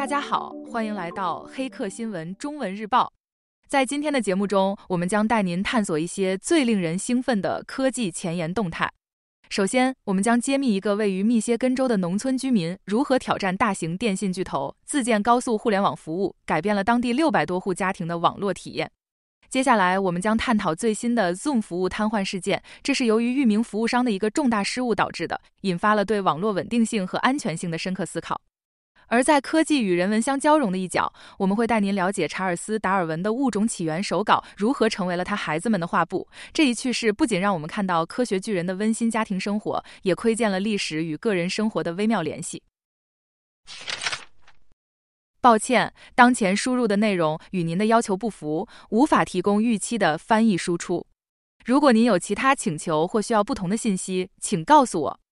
大家好，欢迎来到黑客新闻中文日报。在今天的节目中，我们将带您探索一些最令人兴奋的科技前沿动态。首先，我们将揭秘一个位于密歇根州的农村居民如何挑战大型电信巨头，自建高速互联网服务，改变了当地600多户家庭的网络体验。接下来，我们将探讨最新的 Zoom 服务瘫痪事件，这是由于域名服务商的一个重大失误导致的，引发了对网络稳定性和安全性的深刻思考。而在科技与人文相交融的一角，我们会带您了解查尔斯·达尔文的物种起源手稿如何成为了他孩子们的画布。这一趣事不仅让我们看到科学巨人的温馨家庭生活，也窥见了历史与个人生活的微妙联系。抱歉，当前输入的内容与您的要求不符，无法提供预期的翻译输出。如果您有其他请求或需要不同的信息，请告诉我。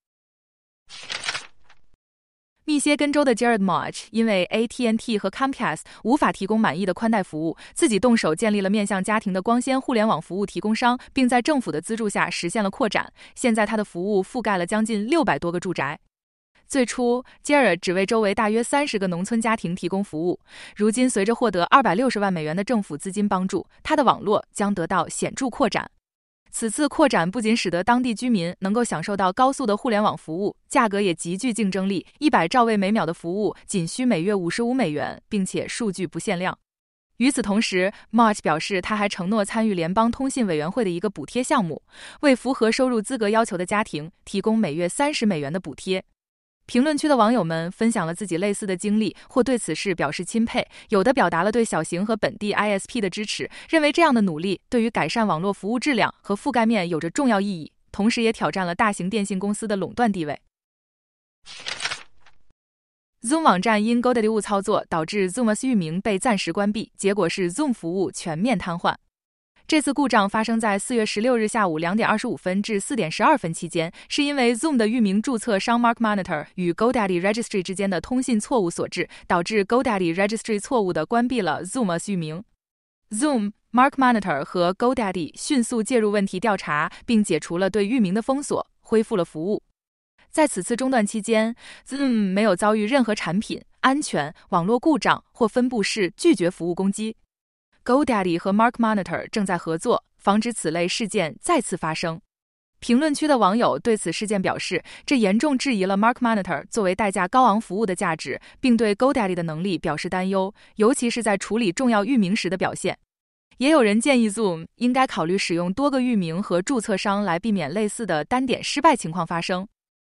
密歇根州的 Jared Moch 因为 AT&T 和 Comcast 无法提供满意的宽带服务，自己动手建立了面向家庭的光纤互联网服务提供商，并在政府的资助下实现了扩展。现在他的服务覆盖了将近600多个住宅。最初 Jared 只为周围大约30个农村家庭提供服务，如今随着获得260万美元的政府资金帮助，他的网络将得到显著扩展。此次扩展不仅使得当地居民能够享受到高速的互联网服务，价格也极具竞争力，100兆位每秒的服务仅需每月55美元，并且数据不限量。与此同时 Moch 表示他还承诺参与联邦通信委员会的一个补贴项目，为符合收入资格要求的家庭提供每月30美元的补贴。评论区的网友们分享了自己类似的经历，或对此事表示钦佩，有的表达了对小型和本地 ISP 的支持，认为这样的努力对于改善网络服务质量和覆盖面有着重要意义，同时也挑战了大型电信公司的垄断地位。Zoom 网站因 GoDaddy 误操作导致 Zoomers 域名被暂时关闭，结果是 Zoom 服务全面瘫痪。这次故障发生在4月16日下午2点25分至4点12分期间，是因为 Zoom 的域名注册商 MarkMonitor 与 GoDaddy Registry 之间的通信错误所致，导致 GoDaddy Registry 错误地关闭了 Zoomers 域名。Zoom、MarkMonitor 和 GoDaddy 迅速介入问题调查，并解除了对域名的封锁，恢复了服务。在此次中断期间 ，Zoom 没有遭遇任何产品、安全、网络故障或分布式拒绝服务攻击。GoDaddy 和 MarkMonitor 正在合作，防止此类事件再次发生。评论区的网友对此事件表示，这严重质疑了 MarkMonitor 作为代价高昂服务的价值，并对 GoDaddy 的能力表示担忧，尤其是在处理重要域名时的表现。也有人建议 Zoom 应该考虑使用多个域名和注册商来避免类似的单点失败情况发生。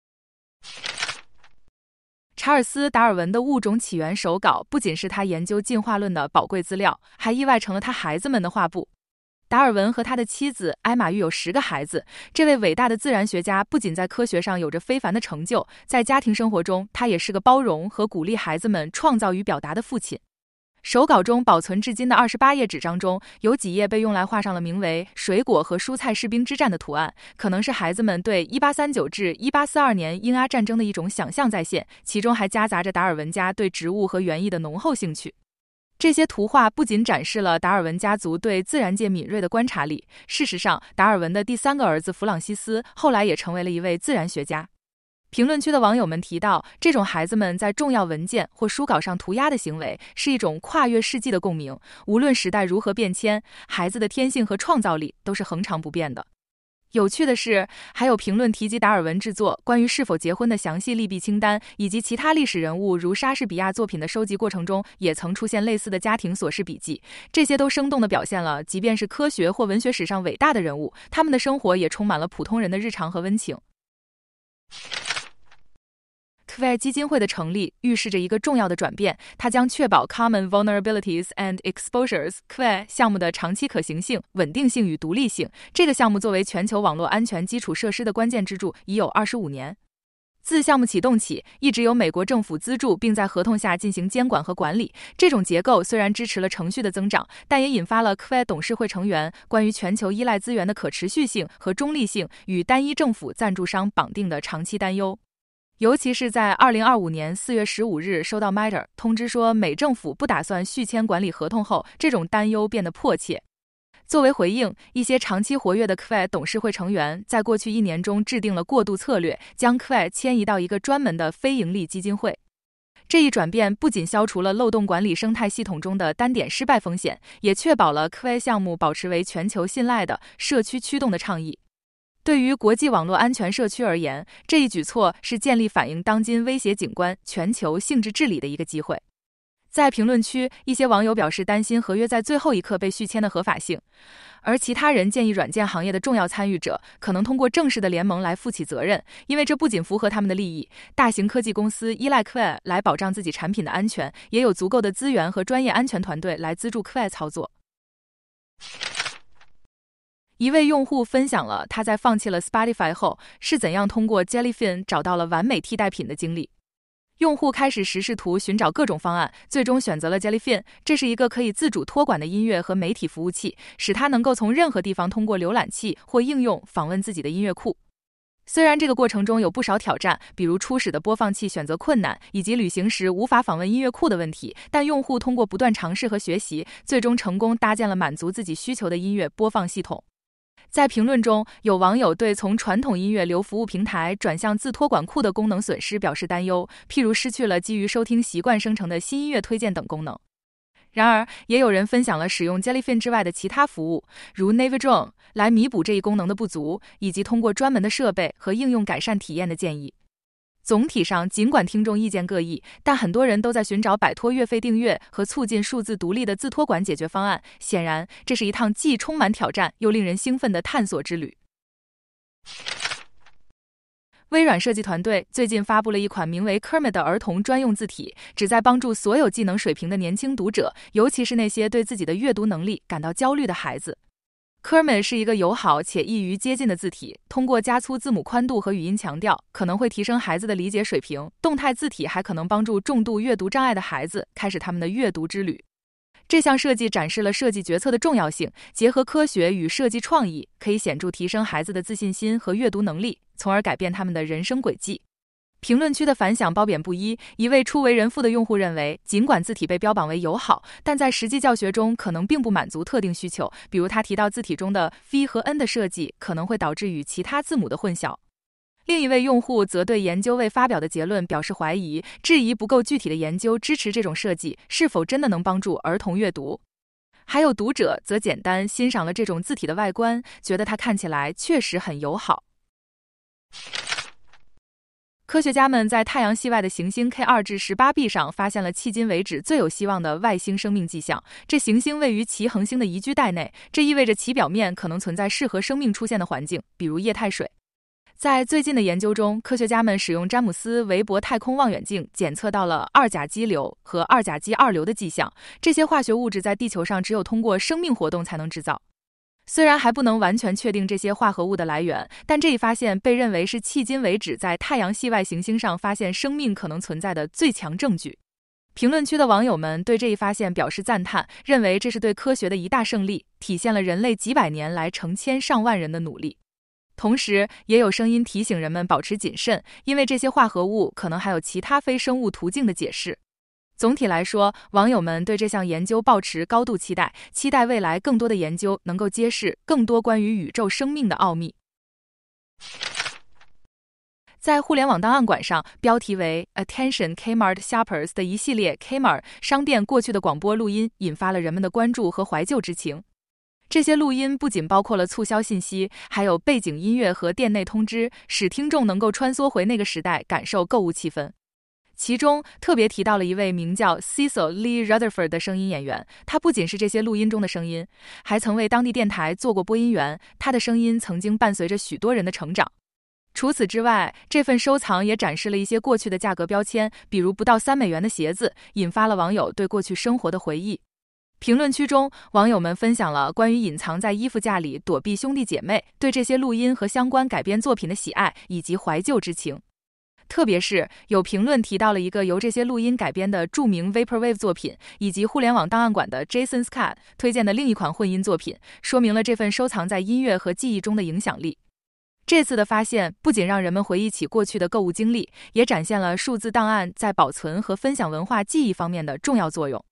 查尔斯·达尔文的物种起源手稿不仅是他研究进化论的宝贵资料，还意外成了他孩子们的画布。达尔文和他的妻子艾玛育有10个孩子，这位伟大的自然学家不仅在科学上有着非凡的成就，在家庭生活中他也是个包容和鼓励孩子们创造与表达的父亲。手稿中保存至今的28页纸张中，有几页被用来画上了名为水果和蔬菜士兵之战的图案，可能是孩子们对1839至1842年英阿战争的一种想象再现，其中还夹杂着达尔文家对植物和园艺的浓厚兴趣。这些图画不仅展示了达尔文家族对自然界敏锐的观察力，事实上，达尔文的第3个儿子弗朗西斯后来也成为了一位自然学家。评论区的网友们提到，这种孩子们在重要文件或书稿上涂鸦的行为是一种跨越世纪的共鸣，无论时代如何变迁，孩子的天性和创造力都是恒常不变的。有趣的是，还有评论提及达尔文制作关于是否结婚的详细利弊清单，以及其他历史人物如莎士比亚作品的收集过程中也曾出现类似的家庭琐事笔记。这些都生动地表现了，即便是科学或文学史上伟大的人物，他们的生活也充满了普通人的日常和温情。QVE 基金会的成立预示着一个重要的转变，它将确保 Common Vulnerabilities and Exposures QVE 项目的长期可行性、稳定性与独立性。这个项目作为全球网络安全基础设施的关键支柱，已有25年。自项目启动起，一直由美国政府资助，并在合同下进行监管和管理。这种结构虽然支持了程序的增长，但也引发了 QVE 董事会成员关于全球依赖资源的可持续性和中立性与单一政府赞助商绑定的长期担忧。尤其是在2025年4月15日收到 MITRE 通知说美政府不打算续签管理合同后，这种担忧变得迫切。作为回应，一些长期活跃的 QVE 董事会成员在过去1年中制定了过渡策略，将 QVE 迁移到一个专门的非盈利基金会。 这一转变不仅消除了漏洞管理生态系统中的单点失败风险，也确保了 QA 项目保持为全球信赖的社区驱动的倡议。对于国际网络安全社区而言，这一举措是建立反映当今威胁景观、全球性质治理的一个机会。在评论区，一些网友表示担心合约在最后一刻被续签的合法性，而其他人建议软件行业的重要参与者可能通过正式的联盟来负起责任，因为这不仅符合他们的利益，大型科技公司依赖 QA 来保障自己产品的安全，也有足够的资源和专业安全团队来资助 QA 操作。一位用户分享了他在放弃了 Spotify 后是怎样通过 Jellyfin 找到了完美替代品的经历。用户开始时试图寻找各种方案，最终选择了 Jellyfin。这是一个可以自主托管的音乐和媒体服务器，使它能够从任何地方通过浏览器或应用访问自己的音乐库。虽然这个过程中有不少挑战，比如初始的播放器选择困难，以及旅行时无法访问音乐库的问题，但用户通过不断尝试和学习，最终成功搭建了满足自己需求的音乐播放系统。在评论中，有网友对从传统音乐流服务平台转向自托管库的功能损失表示担忧，譬如失去了基于收听习惯生成的新音乐推荐等功能。然而，也有人分享了使用 Jellyfin 之外的其他服务，如 Navidrone 来弥补这一功能的不足，以及通过专门的设备和应用改善体验的建议。总体上，尽管听众意见各异，但很多人都在寻找摆脱月费订阅和促进数字独立的自托管解决方案。显然，这是一趟既充满挑战又令人兴奋的探索之旅。微软设计团队最近发布了一款名为 Kermit 的儿童专用字体，旨在帮助所有技能水平的年轻读者，尤其是那些对自己的阅读能力感到焦虑的孩子。Kermit 是一个友好且易于接近的字体，通过加粗字母宽度和语音强调，可能会提升孩子的理解水平。动态字体还可能帮助重度阅读障碍的孩子开始他们的阅读之旅。这项设计展示了设计决策的重要性，结合科学与设计创意，可以显著提升孩子的自信心和阅读能力，从而改变他们的人生轨迹。评论区的反响褒贬不一，一位初为人父的用户认为，尽管字体被标榜为友好，但在实际教学中可能并不满足特定需求，比如他提到字体中的 V 和 N 的设计可能会导致与其他字母的混淆。另一位用户则对研究未发表的结论表示怀疑，质疑不够具体的研究支持这种设计是否真的能帮助儿童阅读。还有读者则简单欣赏了这种字体的外观，觉得它看起来确实很友好。科学家们在太阳系外的行星 K2 至 18b 上发现了迄今为止最有希望的外星生命迹象。这行星位于其恒星的宜居带内，这意味着其表面可能存在适合生命出现的环境，比如液态水。在最近的研究中，科学家们使用詹姆斯韦伯太空望远镜检测到了二甲基硫和二甲基二硫的迹象，这些化学物质在地球上只有通过生命活动才能制造。虽然还不能完全确定这些化合物的来源，但这一发现被认为是迄今为止在太阳系外行星上发现生命可能存在的最强证据。评论区的网友们对这一发现表示赞叹，认为这是对科学的一大胜利，体现了人类几百年来成千上万人的努力。同时，也有声音提醒人们保持谨慎，因为这些化合物可能还有其他非生物途径的解释。总体来说，网友们对这项研究抱持高度期待，期待未来更多的研究能够揭示更多关于宇宙生命的奥秘。在互联网档案馆上，标题为 Attention Kmart Shoppers 的一系列 Kmart 商店过去的广播录音引发了人们的关注和怀旧之情。这些录音不仅包括了促销信息，还有背景音乐和店内通知，使听众能够穿梭回那个时代，感受购物气氛。其中特别提到了一位名叫 Cecil Lee Rutherford 的声音演员，他不仅是这些录音中的声音，还曾为当地电台做过播音员，他的声音曾经伴随着许多人的成长。除此之外，这份收藏也展示了一些过去的价格标签，比如不到3美元的鞋子，引发了网友对过去生活的回忆。评论区中，网友们分享了关于隐藏在衣服架里躲避兄弟姐妹，对这些录音和相关改编作品的喜爱以及怀旧之情。特别是有评论提到了一个由这些录音改编的著名 Vaporwave 作品，以及互联网档案馆的 Jason Scott 推荐的另一款混音作品，说明了这份收藏在音乐和记忆中的影响力。这次的发现不仅让人们回忆起过去的购物经历，也展现了数字档案在保存和分享文化记忆方面的重要作用。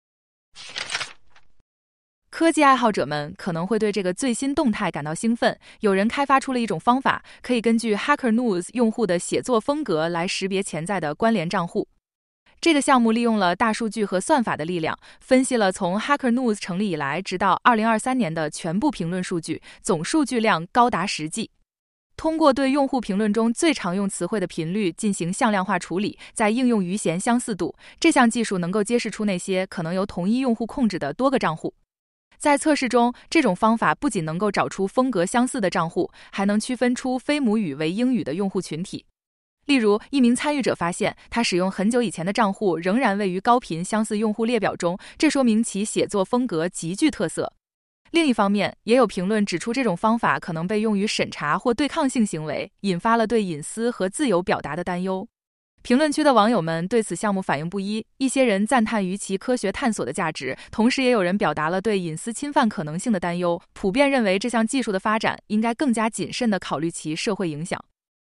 科技爱好者们可能会对这个最新动态感到兴奋，有人开发出了一种方法，可以根据 Hacker News 用户的写作风格来识别潜在的关联账户。 这个项目利用了大数据和算法的力量，分析了从 Hacker News 成立以来直到2023年的全部评论数据，总数据量高达10G。通过对用户评论中最常用词汇的频率进行向量化处理，再应用余弦相似度，这项技术能够揭示出那些可能由同一用户控制的多个账户。在测试中，这种方法不仅能够找出风格相似的账户，还能区分出非母语为英语的用户群体。例如，一名参与者发现，他使用很久以前的账户仍然位于高频相似用户列表中，这说明其写作风格极具特色。另一方面，也有评论指出这种方法可能被用于审查或对抗性行为，引发了对隐私和自由表达的担忧。评论区的网友们对此项目反应不一，一些人赞叹于其科学探索的价值，同时也有人表达了对隐私侵犯可能性的担忧，普遍认为这项技术的发展应该更加谨慎地考虑其社会影响。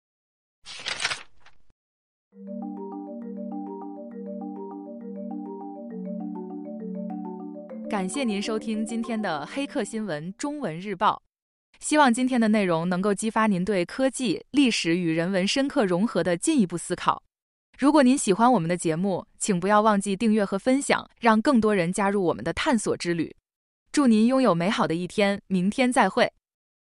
感谢您收听今天的黑客新闻中文日报，希望今天的内容能够激发您对科技、历史与人文深刻融合的进一步思考。如果您喜欢我们的节目，请不要忘记订阅和分享，让更多人加入我们的探索之旅。祝您拥有美好的一天，明天再会。